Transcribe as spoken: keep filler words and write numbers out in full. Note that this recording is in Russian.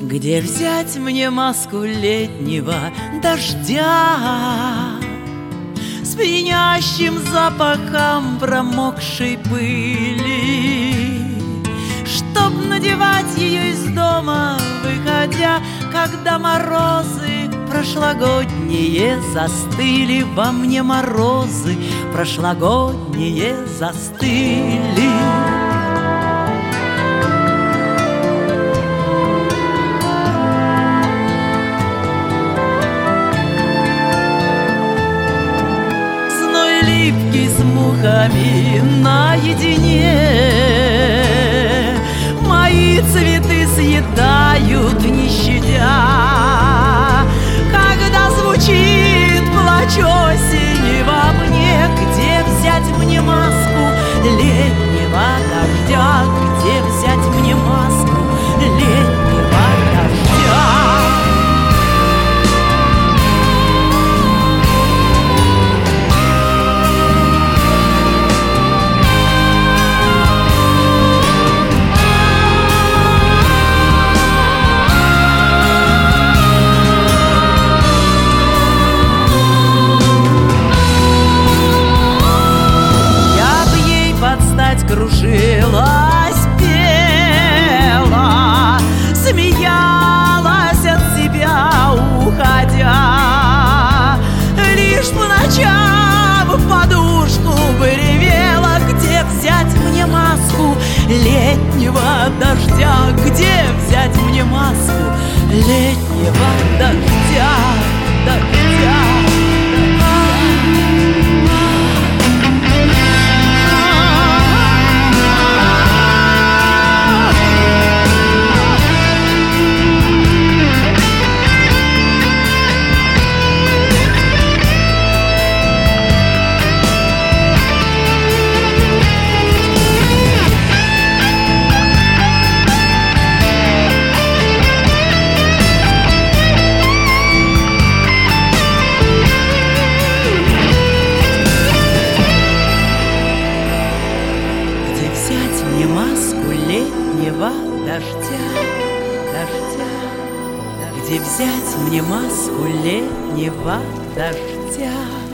Где взять мне маску летнего дождя с пьянящим запахом промокшей пыли, чтоб надевать ее из дома, выходя, когда морозы прошлогодние застыли во мне, морозы прошлогодние застыли. С мухами наедине мои цветы съедают, не щадя. Когда звучит плач осени во мне, где взять мне маску летнего дождя? Где взять мне маску летнего дождя? Кружилась, пела, смеялась от себя, уходя. Лишь по ночам в подушку бы ревела. Где взять мне маску летнего дождя? Где взять мне маску летнего дождя? Дождя. Маску летнего дождя, дождя, где взять мне маску летнего дождя?